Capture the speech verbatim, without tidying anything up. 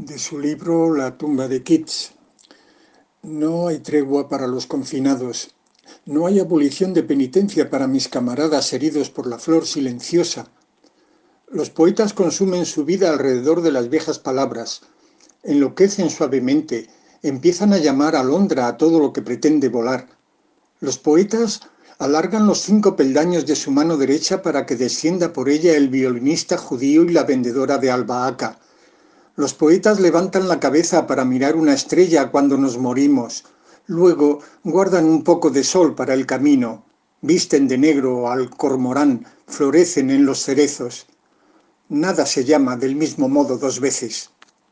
de su libro La tumba de Keats. No hay tregua para los confinados. No hay abolición de penitencia para mis camaradas heridos por la flor silenciosa. Los poetas consumen su vida alrededor de las viejas palabras, enloquecen suavemente, empiezan a llamar alondra a todo lo que pretende volar. Los poetas alargan los cinco peldaños de su mano derecha para que descienda por ella el violinista judío y la vendedora de albahaca. Los poetas levantan la cabeza para mirar una estrella cuando nos morimos. Luego guardan un poco de sol para el camino. Visten de negro al cormorán, florecen en los cerezos. Nada se llama del mismo modo dos veces.